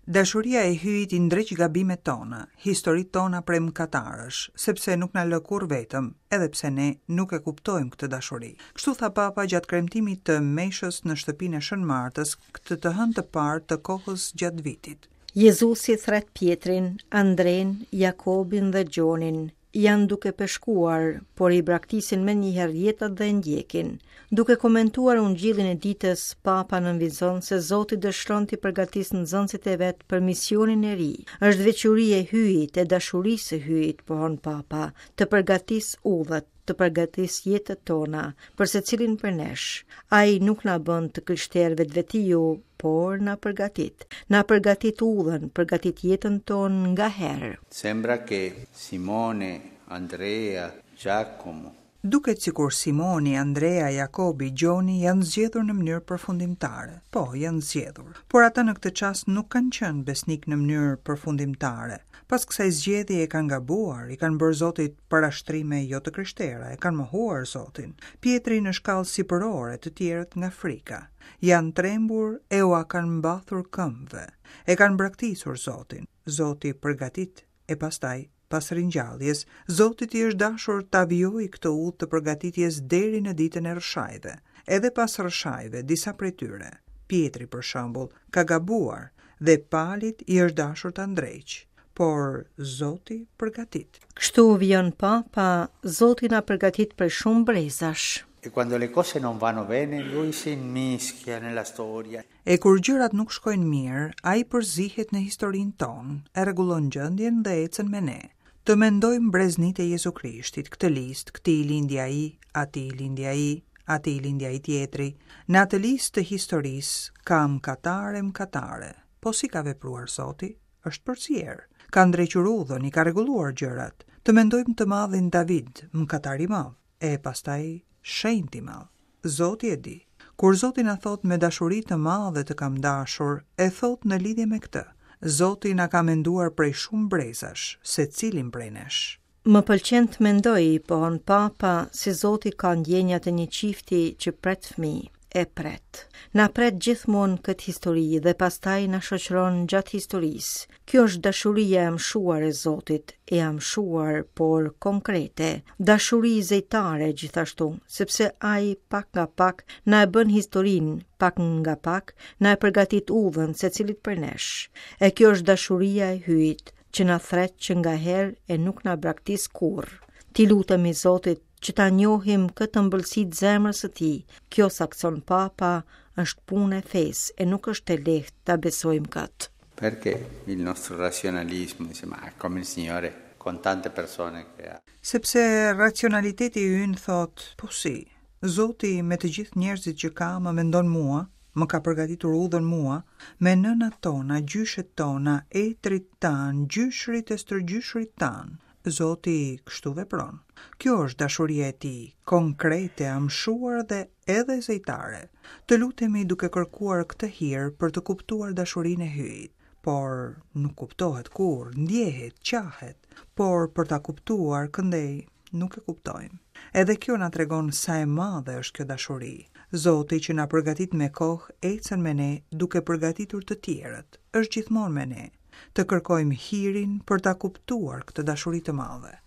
Dashuria e hyjit i ndreq gabimet tona, historitë tona premkatarësh, sepse nuk na lë kurrë vetëm, edhe pse ne nuk e kuptojmë këtë dashuri. Kështu tha Papa gjatë kremtimit të meshës në shtëpinë e Shën Martës, këtë të hënë të parë të kohës gjatë vitit. Jezusi thret Pietrin, Andren, Jakobin dhe Gjonin. Janë duke peshkuar, por i braktisin me njëherë jetat dhe ndjekin. Duke komentuar ungjillin e ditës, Papa nënvizon se Zoti dëshiron t'i përgatisë nxënësit e vet për misionin e ri. Është veçuri e hyjit, e dashurisë së hyjit, pohon Papa, të përgatisë udhët, të përgatisë jetët tona, për secilin për nesh. Ai nuk na bën të krishterë vetvetiu, por na përgatit. Na përgatit udhën, përgatit jetën tonë nga herë. Sembra che Simone, Andrea, Giacomo. Duket sikur Simoni, Andrea, Jakobi, Gjoni janë zgjedhur në mënyrë përfundimtare. Po, janë zgjedhur. Por ata në këtë çast nuk kanë qenë besnik në mënyrë përfundimtare. Pas kësaj zgjedhje e kanë gabuar, i kanë bërë Zotit parashtrime jo të krishtera, e kanë mohuar Zotin. Pietri në shkallë sipërore, të tjerët nga frika. Janë trembur e ua kanë mbathur këmbëve. E kanë braktisur Zotin. Zoti përgatit e pastaj pas ringjalljes, Zotit i është dashur ta vijojë këtë udhë të përgatitjes deri në ditën e rrshajve. Edhe pas rrshajve, disa prej tyre, Pietri për shembull, ka gabuar dhe palit i është dashur ta ndreqë. Por Zoti përgatit. Kështu vjen Papa, Zoti na përgatit për shumë brezash. E quando le cose non vanno bene, lui si immischia nella storia. E kur gjërat nuk shkojnë mirë, ai përzihet në historinë tonë, e rregullon gjendjen dhe ecën me ne. Të mendojmë breznit e Jezu Krishtit, këtë listë, këtij lindi ai, atij lindi ai, atij lindi ai tjetri. Në atë listë të historisë ka mëkatare, po si ka vepruar Zoti? Është përzier. Ka ndrequr udhën, i ka rregulluar gjërat. Të mendojmë të madhin David, mëkatar i madh, e pastaj shenjt i madh. Zoti e di. Kur Zoti na thot me dashuri të madhe të kam dashur, e thot në lidhje me këtë. Zoti na ka menduar prej shumë brezash, secilin prej nesh. Më pëlqen të mendoj, pohon Papa, se Zoti ka ndjenjat e një çifti që pret fëmijë. E pret. Na pret gjithmonë këtë histori dhe pastaj na shoqëron gjatë historisë. Kjo është dashuria e mshuar e Zotit, e mshuar por konkrete. Dashuri zejtare gjithashtu, sepse ai pak nga pak na e bën historinë, pak nga pak na e përgatit udhën secilit për nesh. E kjo është dashuria e hyjit, që na thret që nga herë e nuk na braktis kurrë. Ti lutemi Zotit që ta njohim këtë ëmbëlsi të zemrës së tij. Kjo sakson Papa, është punë e fesë e nuk është e lehtë ta besojmë këtë. Perché il nostro razionalismo dice ma come il Signore con tante persone che ha. Sepse racionaliteti ynë thot, po si, Zoti me të gjithë njerëzit që ka më mendon mua, më ka përgatitur udhën mua, me nënat tona, gjyshet tona, etrit tan, gjyshrit e stërgjyshrit tan. Zoti kështu vepron. Kjo është dashuria e tij, konkrete, amshuar dhe edhe zejtare. Të lutemi duke kërkuar këtë hir për të kuptuar dashurinë e hyjit. Por nuk kuptohet kur, ndjehet, qahet, por për ta kuptuar këndej nuk e kuptojmë. Edhe kjo na tregon sa e madhe është kjo dashuri. Zoti që na përgatit me kohë, ecën me ne duke përgatitur të tjerët. Është gjithmonë me ne. Të kërkojmë hirin për ta kuptuar këtë dashuri të madhe.